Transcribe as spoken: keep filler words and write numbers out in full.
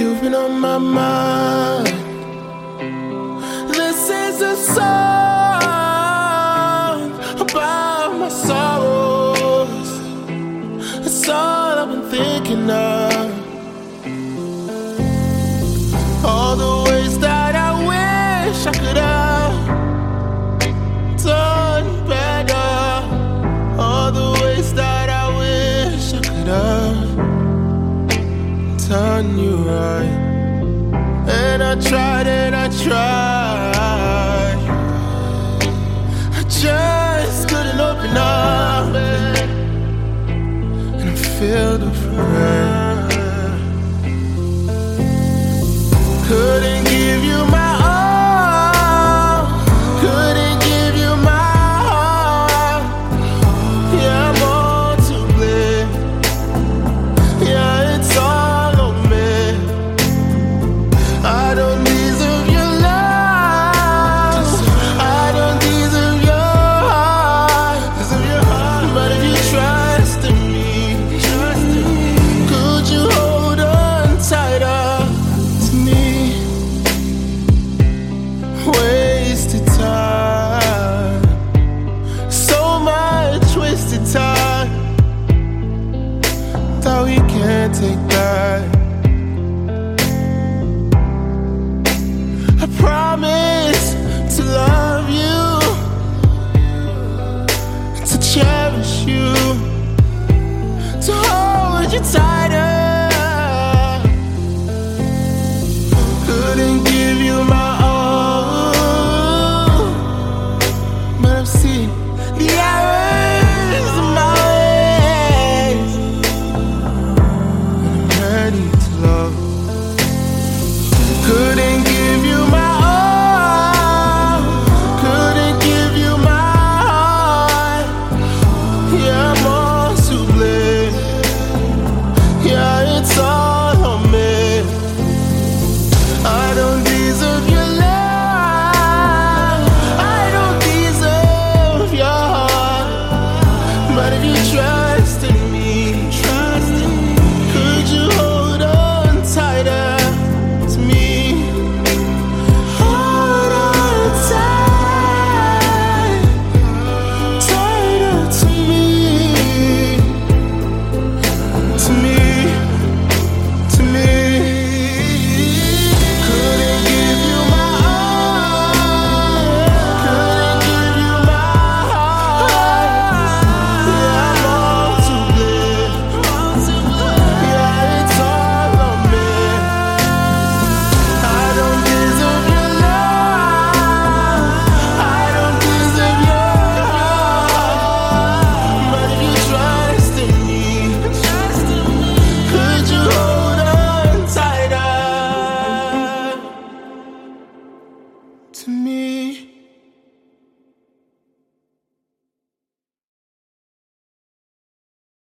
you've been on my mind. This is a song about my sorrows. It's all I've been thinking of. All the ways that I wish I could have done better. All the ways that I wish I could have done you right. And I tried and I tried. I just couldn't open up. And I feel the regret. Couldn't give you my all. Couldn't give you my heart. Yeah, I'm all to blame. Yeah, it's all on me. I don't deserve your love. I don't deserve your heart. But if you trust in me, could you hold on tighter? Wasted time, so much wasted time that we can't take back. I promise